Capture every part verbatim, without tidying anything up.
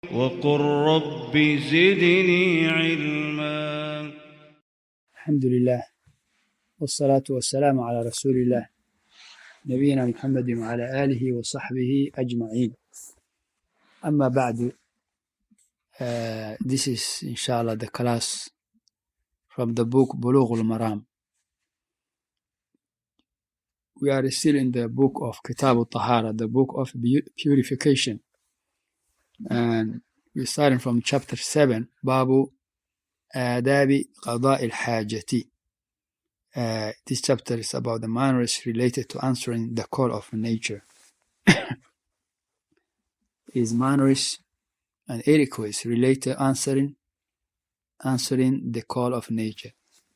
وقل رب زدني علما. الحمد لله والصلاة والسلام على رسول الله نبينا محمد وعلى آله وصحبه أجمعين. أما بعد, uh, this is inshallah the class from the book Bulugh al-Maram. We are still in the book of Kitab al-Tahara, the book of purification, and we're starting from chapter seven, Babu Adabi Qada al-Hajati. Uh, this chapter is about the manners related to answering the call of nature. Is manners and etiquette related to answering answering the call of nature.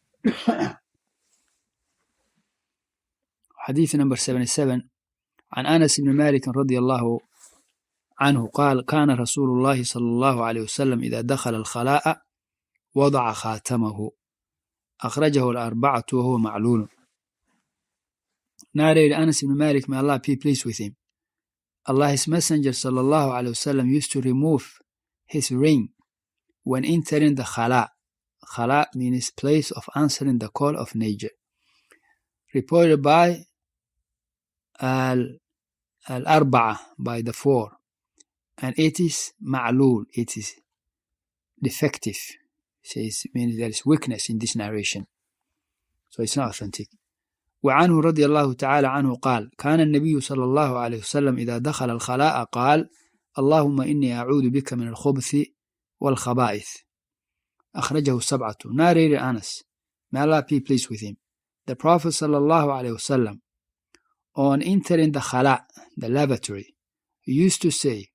حديث number seventy-seven عن أنس بن مالك رضي الله عنه قال كان رسول الله صلى الله عليه وسلم إذا دخل الخلاء وضع خاتمه أخرجه الأربعة وهو معلول. Narrated Anas ibn Malik, may Allah be pleased with him. Allah's Messenger sallallahu alayhi wasallam used to remove his ring when entering the khala. Khala means place of answering the call of nature. Reported by al al-arba'a, by the four, and it is ma'lul, it is defective. Says means there is weakness in this narration, so it's not authentic. وعنه رضي الله تعالى عنه قال كان النبي صلى الله عليه وسلم إذا دخل الخلاء قال اللهم إني أعوذ بك من الخبث والخبائث أخرجه السبعة. Narrated Anas, may Allah be pleased with him, the Prophet صلى الله عليه وسلم, on entering the khala, the lavatory, he used to say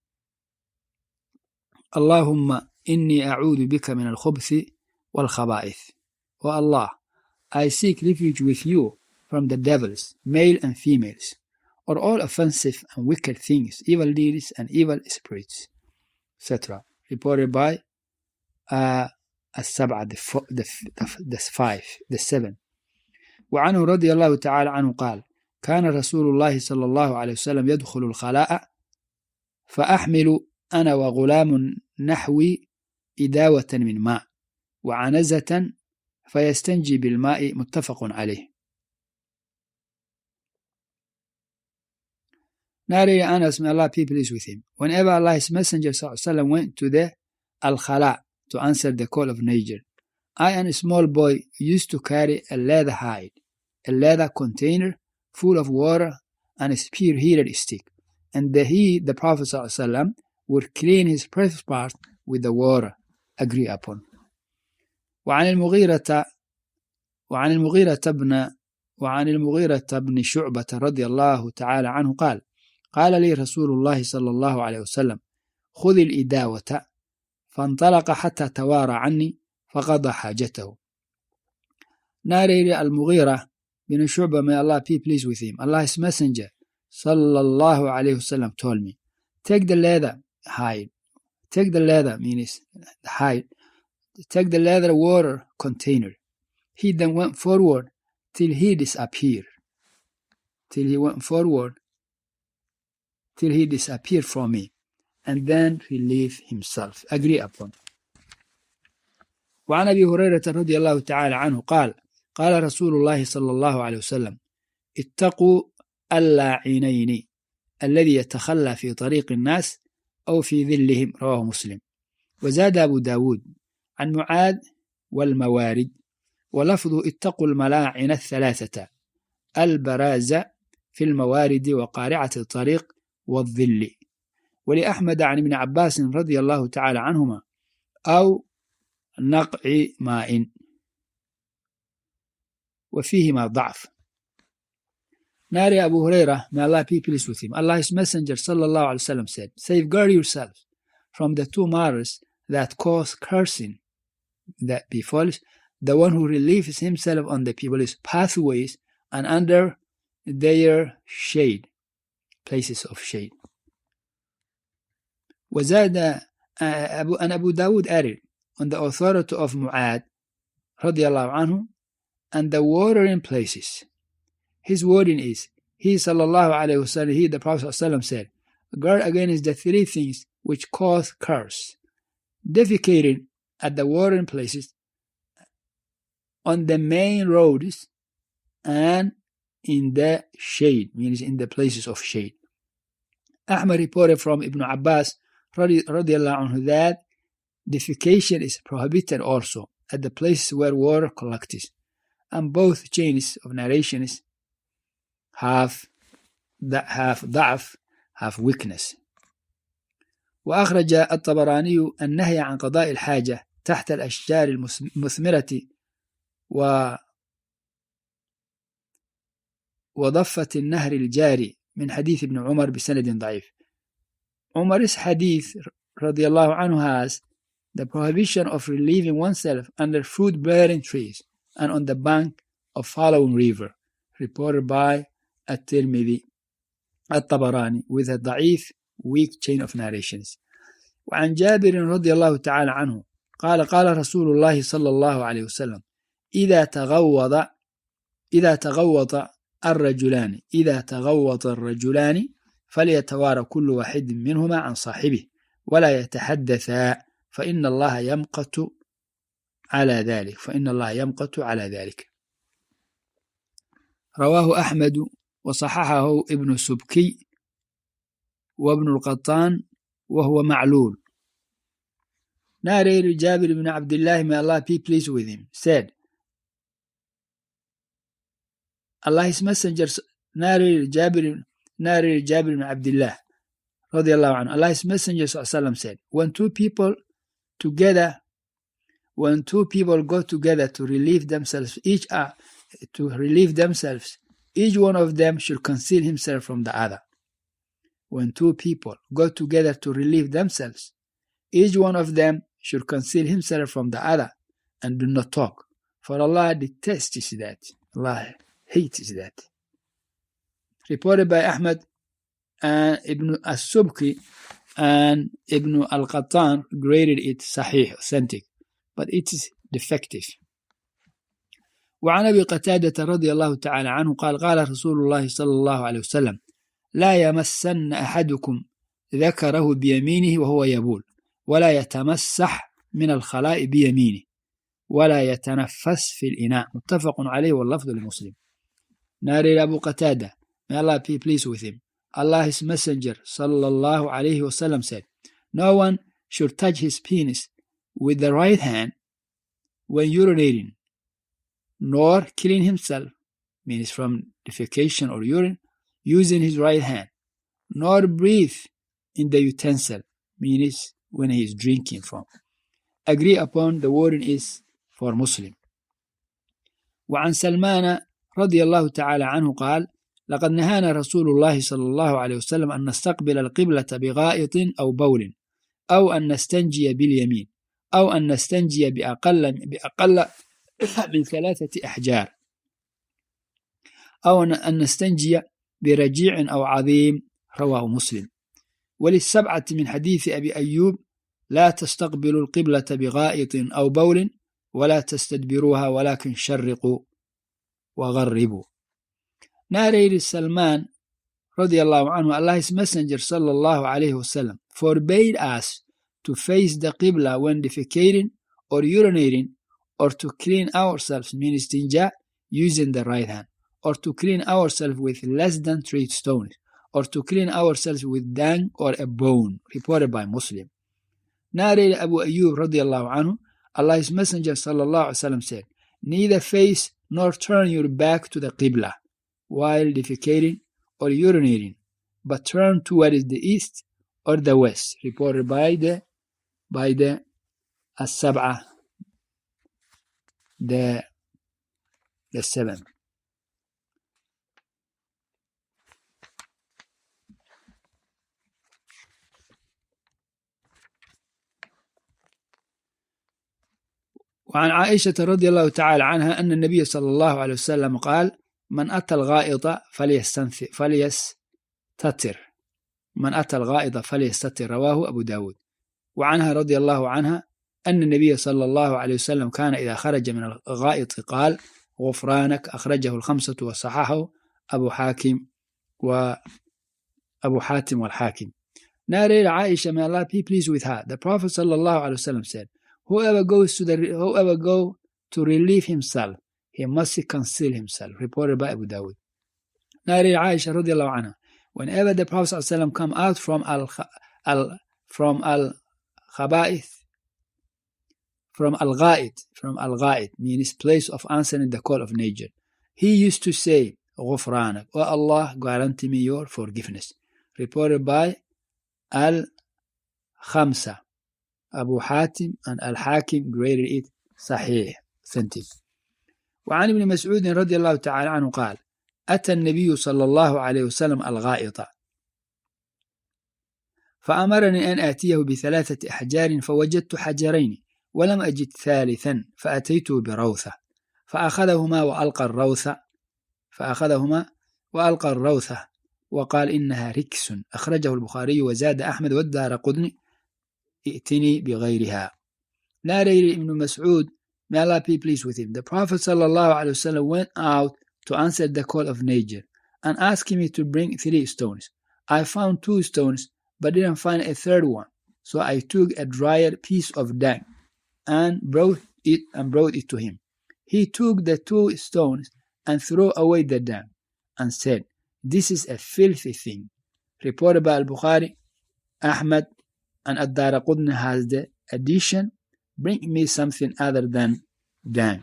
اللهم إني أعوذ بك من الخبث والخبائث. O Allah, I seek refuge with you from the devils, male and females, or all offensive and wicked things, evil deeds and evil spirits, et cetera. Reported by uh, السبعة, the, the, the, the five, the seven. وعنه رضي الله تعالى عنه قال كان رسول الله صلى الله عليه وسلم يدخل الخلاء فأحمل أنا وغلام نحوي إداوة من ماء وعنزة فيستنجي بالماء متفق عليه. Narrated Anas, may Allah be pleased with him, whenever Allah's Messenger ﷺ went to the al-khala to answer the call of nature, I and a small boy used to carry a leather hide, a leather container full of water and a spear-heated stick, and the, he, the Prophet ﷺ, would clean his private part with the water agreed upon. وعن المغيرة وعن المغيرة بن وعن المغيرة بن شعبة رضي الله تعالى عنه قال قال لي رسول الله صلى الله عليه وسلم خذ الإداوة فانطلق حتى توارى عني فقضى حاجته. Narrated المغيرة بن شعبة, may Allah be pleased with him, Allah's Messenger صلى الله عليه وسلم told me, take the leather hide, take the leather means the hide, take the leather water container. He then went forward till he disappeared, till he went forward till he disappeared from me, and then relieved himself. Agree upon. وعن أبي هريرة رضي الله تعالى عنه قال قال رسول الله صلى الله عليه وسلم اتقوا اللاعنين الذي يتخلى في طريق الناس أو في ذلهم. رواه مسلم. وزاد أبو داود عن معاذ والموارد، ولفظ اتقوا الملاعن الثلاثة البراز في الموارد وقارعة الطريق والظل. ولأحمد عن ابن عباس رضي الله تعالى عنهما أو نقع ماء، وفيهما ضعف. Nari Abu Hurairah, may Allah be pleased with him, Allah's Messenger sallallahu alaihi wasallam said, safeguard yourself from the two matters that cause cursing that befalls the one who relieves himself on the people's pathways and under their shade, places of shade. وزاد uh, Abu, and Abu Dawud added on the authority of Mu'ad radiallahu anhu, and the watering places. His wording is, he sallallahu alayhi wasallam, he the Prophet sallallahu said, guard against the three things which cause curse, defecating at the watering places, on the main roads, and in the shade, means in the places of shade. Ahmad reported from Ibn Abbas radiallahu anhu that defecation is prohibited also at the places where water collects, and both chains of narrations have that have ضعف, have weakness. وأخرج الطبراني النهي عن قضاء الحاجة تحت الأشجار المثمرة و وضفة النهر الجاري من حديث ابن عمر بسند ضعيف. Umar's hadith رضي الله عنه has the prohibition of relieving oneself under fruit-bearing trees and on the bank of following river, reported by الترمذي الطبراني with a ضعيف weak chain of narrations. وعن جابر رضي الله تعالى عنه قال قال رسول الله صلى الله عليه وسلم إذا تغوض إذا تغوط الرجلان إذا تغوط الرجلان فليتوارى كل واحد منهما عن صاحبه ولا يتحدثا فإن الله يمقت على ذلك فإن الله يمقت على ذلك. رواه أحمد وصححه ابن سبكي وابن القطان وهو معلول. Narrator Jabir ibn Abdullah, may Allah be pleased with him, said, Allah's Messenger, narrator Jabir, narrator Jabir ibn Abdullah, radiallahu anhu, Allah's Messenger sallam said, when two people together, when two people go together to relieve themselves, each uh, to relieve themselves, each one of them should conceal himself from the other. When two people go together to relieve themselves, each one of them should conceal himself from the other and do not talk. For Allah detests that. Allah hates that. Reported by Ahmad and Ibn as-Subki and Ibn al-Qattan graded it sahih, authentic, but it is defective. وعن أبي قتادة رضي الله تعالى عنه قال قال رسول الله صلى الله عليه وسلم لا يمسن أحدكم ذكره بيمينه وهو يبول ولا يتمسح من الخلاء بيمينه ولا يتنفس في الإناء متفق عليه واللفظ لمسلم. Narrated Abu Qatada, may Allah be pleased with him, Allah's Messenger sallallahu alayhi wasallam said, no one should touch his penis with the right hand when urinating, nor killing himself, means from defecation or urine, using his right hand, nor breathe in the utensil, means when he is drinking from. Agree upon the wording is for Muslim. وعن سلمان رضي الله تعالى عنه قال لقد نهانا رسول الله صلى الله عليه وسلم أن نستقبل القبلة بغائط أو بول أو أن نستنجي باليمين أو أن نستنجي بأقل, بأقل من ثلاثة أحجار أو أن نستنجي برجيع أو عظيم. رواه مسلم. وللسبعة من حديث أبي أيوب لا تستقبلوا القبلة بغائط أو بول ولا تستدبروها ولكن شرقوا وغربوا. Narrated Salman radiallahu anhu, Allah's Messenger sallallahu alayhi wasallam forbade us to face the Qibla when defecating or urinating, or to clean ourselves, means istinja, using the right hand, or to clean ourselves with less than three stones, or to clean ourselves with dung or a bone. Reported by Muslim. Narrated Abu Ayyub radiallahu anhu, Allah's Messenger sallallahu alayhi wasallam said, neither face nor turn your back to the Qibla while defecating or urinating, but turn towards the east or the west. Reported by the by the as-sab'ah, the the seven. وعن عائشة رضي الله تعالى عنها أن النبي صلى الله عليه وسلم قال من أتى الغائط فليستتر من أتى الغائط فليستتر. رواه أبو داود. وعنها رضي الله عنها أن النبي صلى الله عليه وسلم كان إذا خرج من الغائط قال غفرانك. أخرجه الخمسة وصححه أبو حاكم وأبو حاتم والحاكم. Narrated Aisha, may Allah be pleased with her. The Prophet sallallahu alaihi wasallam said, "Whoever goes to the whoever go to relieve himself, he must conceal himself." Reported by Abu Dawud. Narrated Aisha radiallahu anha, whenever the Prophet sallallahu alaihi wasallam come out from al al from al khaba'ith, from al-ghaid, from al-ghaid, means place of answering the call of nature, he used to say, "Ghufranak, O Allah, guarantee me your forgiveness." Reported by Al-Khamsa. Abu Hatim and Al-Hakim graded it Sahih, authentic. وعن ابن مسعود رضي الله تعالى عنه قال: أتى النبي صلى الله عليه وسلم الغائط فأمرني أن آتيه بثلاثة أحجار فوجدت حجرين ولم أجد ثالثا فأتيته بروثة فأخذهما وألقى الروثة فأخذهما وألقى الروثة وقال إنها ركس. أخرجه البخاري وزاد أحمد والدارقطني ائتني بغيرها. Narrated Ibn Mas'ud, may Allah be pleased with him, the Prophet sallallahu alaihi wasallam went out to answer the call of nature and asked me to bring three stones. I found two stones but didn't find a third one, so I took a dried piece of dung and brought it and brought it to him. He took the two stones and threw away the dung and said, "This is a filthy thing." Reported by Al-Bukhari, Ahmad, and Ad-Daraqutni has the addition, "Bring me something other than dung."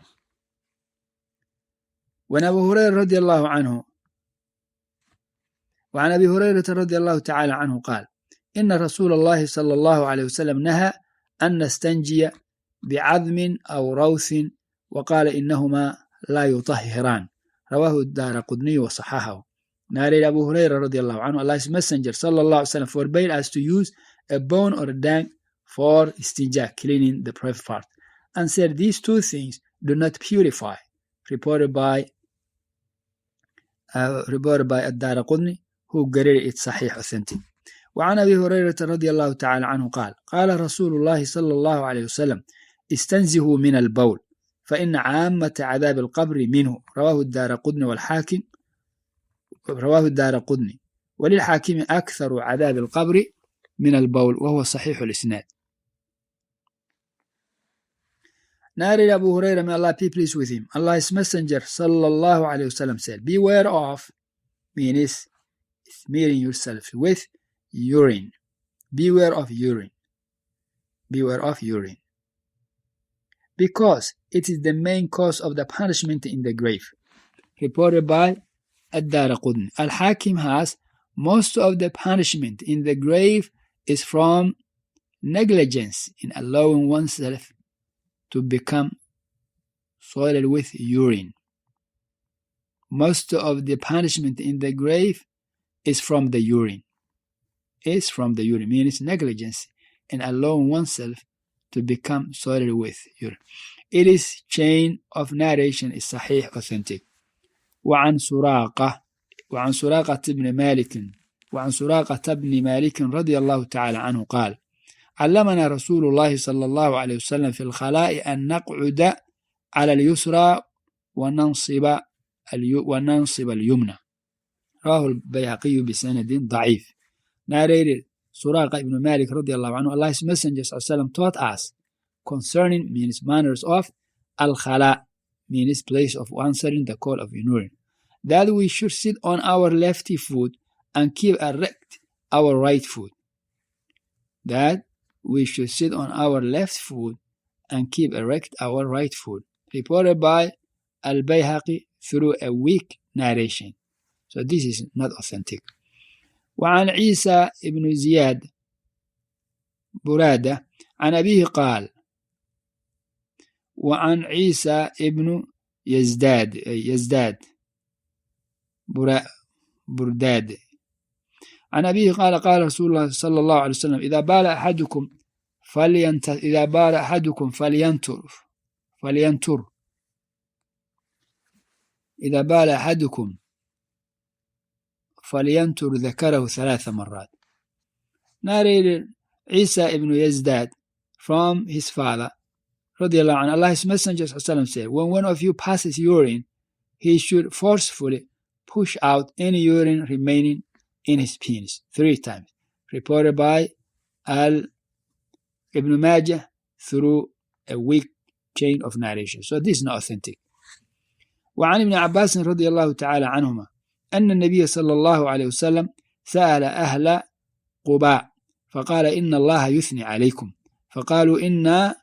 وعن أبي هريرة رضي الله عنه وعن أبي هريرة رضي الله تعالى عنه قال: إن رسول الله صلى الله عليه وسلم نهى أن نستنجي بعظم أو روث وقال إنهما لا يطهران. رواه الدارقطني وصححه. Narrated Abu Hurairah radiallahu anhu, Allah's Messenger sallallahu alaihi wasallam forbade us to use a bone or a dung for istinja, cleaning the private part, and said these two things do not purify. Reported by uh, reported by Ad-Daraqutni, who graded it Sahih, authentic. وعن أبي هريرة رضي الله تعالى عنه قال: قال رسول الله صلى الله عليه وسلم: استنزهوا من البول فإن عامة عذاب القبر منه. رواه الدارقطني والحاكم رواه الدارقطني وللحاكم أكثر عذاب القبر من البول وهو صحيح الإسناد. Narrated Abu Hurairah, may Allah be pleased with him, Allah's Messenger sallallahu alayhi wasallam said, "Beware of," means smearing yourself with urine. Beware of urine. Beware of urine. Because it is the main cause of the punishment in the grave. Reported by Ad-Daraqutni. Al-Hakim has, most of the punishment in the grave is from negligence in allowing oneself to become soiled with urine. Most of the punishment in the grave is from the urine. Is from the urine, means negligence in allowing oneself to become soiled with urine. It is chain of narration is sahih, authentic. وعن سراقة وعن سراقة ابن مالك وعن سراقة ابن مالك رضي الله تعالى عنه قال: علمنا رسول الله صلى الله عليه وسلم في الخلاء أن نقعد على اليسرى وننصب وننصب اليمنى. رواه البيهقي بسند ضعيف. Narrated Suraqa ibn Malik radiallahu anhu, Allah's Messenger sallallahu taught us concerning means manners of al-khala, means place of answering the call of urine, that we should sit on our lefty foot and keep erect our right foot. That we should sit on our left foot and keep erect our right foot. Reported by Al-Bayhaqi through a weak narration. So this is not authentic. وعن عيسى ابن زياد برادة عن أبيه قال: وعن عيسى ابن يزداد يزداد برداد عن أبيه قال: قال رسول الله صلى الله عليه وسلم: إذا بال أحدكم فلينت إذا بال أحدكم فلينتر فلينتر إذا بال أحدكم فلينتر ذكره ثلاث مرات. Narrated Isa ibn Yazdad from his father radiallahu anhu, Allah's Messenger said, when one of you passes urine, he should forcefully push out any urine remaining in his penis three times. reported by Al Ibn Majah through a weak chain of narration. So this is not authentic. وعن ابن عباس رضي الله تعالى عنهما أن النبي صلى الله عليه وسلم سأل أهل قباء فقال إن الله يثني عليكم فقالوا إنا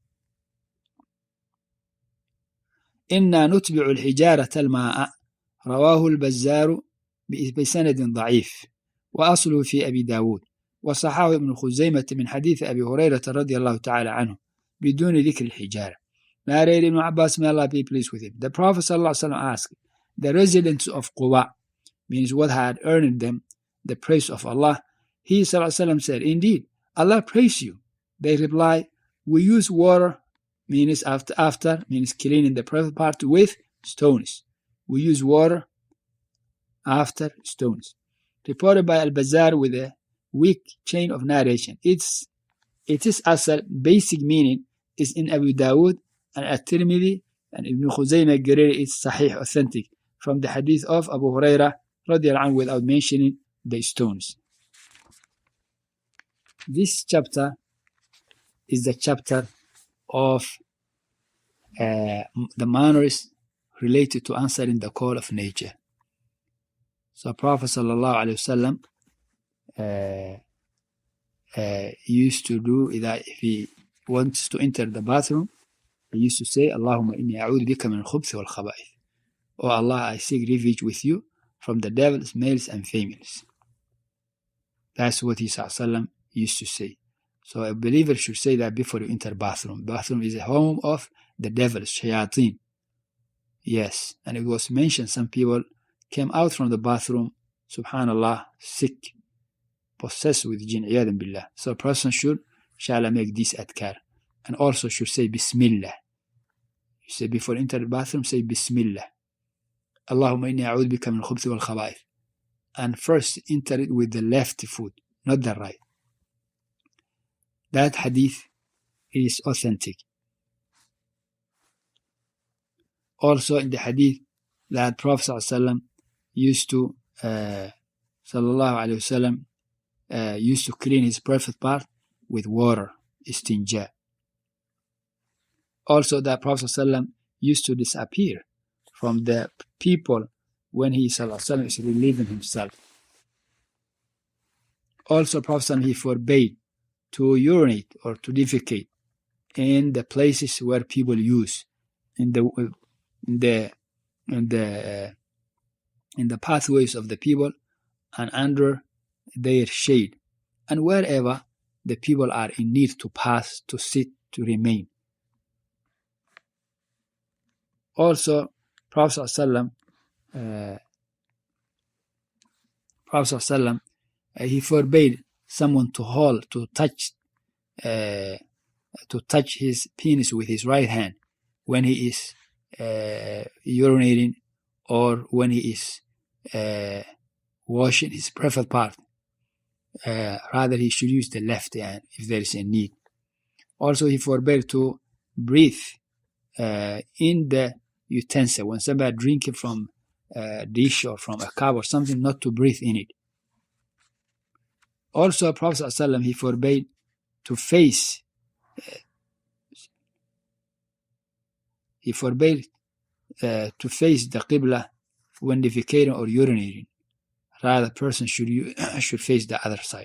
إنا نتبع الحجارة الماء. رواه البزار بسند ضعيف وأصله في أبي داود وصححه ابن خزيمة من حديث أبي هريرة رضي الله تعالى عنه بدون ذكر الحجارة. Narrated Ibn Abbas, may Allah be pleased with him. The Prophet ﷺ asked, the residents of Quba, means what had earned them the praise of Allah. He ﷺ said, indeed, Allah praise you. They replied, we use water, means after, after means cleaning the private part with stones. We use water after stones. Reported by Al-Bazar with a weak chain of narration. It's, it is asal, basic meaning is in Abu Dawood and At-Tirmidhi and Ibn Khuzaymah Guerrero is sahih, authentic, from the hadith of Abu Hurairah radiallahu anhu without mentioning the stones. This chapter is the chapter of uh, the manners related to answering the call of nature. So Prophet sallallahu alaihi wasallam uh, uh, used to do that if he wants to enter the bathroom. He used to say, Allahumma inni a'udhu bika min al-khubthi wal khaba'ith. Oh Allah, I seek refuge with you from the devils, males and females. That's what he sallallahu used to say. So a believer should say that before you enter bathroom. Bathroom is a home of the devils, shayateen. Yes, and it was mentioned some people came out from the bathroom, subhanallah, sick, possessed with jinn, iyadan billah. So a person should, shall make this adhkar. And also should say Bismillah. You say before enter the bathroom, say Bismillah. Allahumma inni a'udhu bika min al-khubthi wal khaba'ith. And first enter it with the left foot, not the right. That hadith is authentic. Also in the hadith that Prophet ﷺ used to, uh, sallallahu alayhi wasallam, uh, used to clean his private part with water, istinja. Also that Prophet ﷺ used to disappear from the people when he ﷺ is relieving himself. Also Prophet ﷺ, he forbade to urinate or to defecate in the places where people use, in the in the in the uh, in the pathways of the people and under their shade, and wherever the people are in need to pass, to sit, to remain. Also, Prophet ﷺ, uh, Prophet ﷺ, uh, he forbade someone to hold, to touch, uh, to touch his penis with his right hand when he is uh, urinating or when he is uh, washing his private part. Uh, rather, he should use the left hand if there is a need. Also, he forbade to breathe uh, in the utensil when somebody drinking from a dish or from a cup or something, not to breathe in it. Also, Prophet ﷺ, he forbade to face, uh, he forbade uh, to face the Qibla when defecating or urinating. Rather, the person should should face the other side.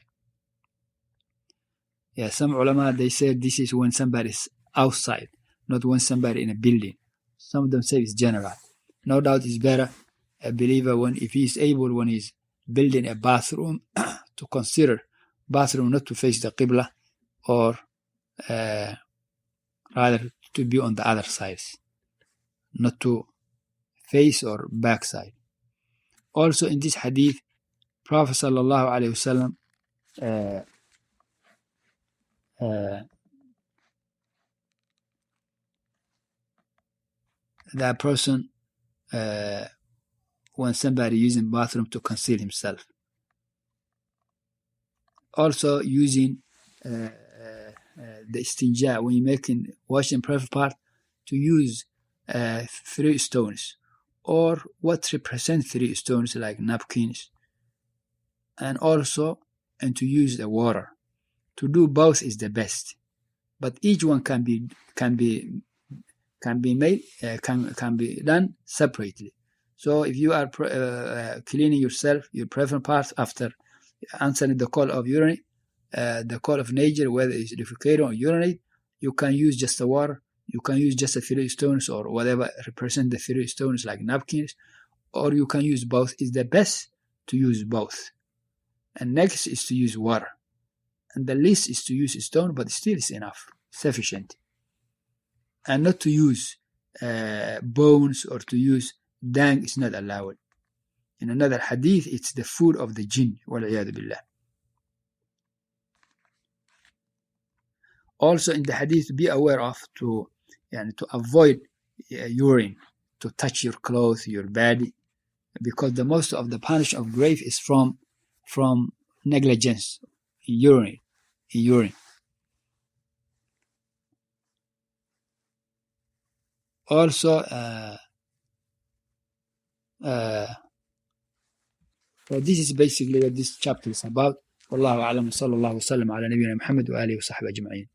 Yeah, some ulama, they say this is when somebody is outside, not when somebody in a building. Some of them say it's general. No doubt it's better a believer when, if he is able, when he's building a bathroom, to consider bathroom not to face the Qibla, or uh, rather to be on the other sides, not to face or backside. Also in this hadith, Prophet sallallahu alaihi wasallam uh, uh, that person uh, when somebody using bathroom to conceal himself. Also using uh, uh, the istinja when you're making washing private part, to use uh, three stones or what represent three stones like napkins, and also and to use the water. To do both is the best, but each one can be can be can be made uh, can can be done separately. So if you are uh, cleaning yourself, your private parts after answering the call of urinate, uh, the call of nature, whether it's defecating or urinate, you can use just the water. You can use just the fluid stones or whatever represent the fluid stones like napkins, or you can use both. It's the best to use both. And next is to use water. And the least is to use stone, but still is enough, sufficient. And not to use uh, bones or to use dung is not allowed. In another hadith, it's the food of the jinn. Wal'iyadu billah. Also in the hadith, be aware of to, yani, to avoid uh, urine, to touch your clothes, your body, because the most of the punishment of grave is from from negligence, urine, urine. Also, uh, uh, so this is basically what this chapter is about. Wallahu a'lam, sallallahu wa sallam ala nabiyyina Muhammad wa alihi wa sahbihi ajma'in.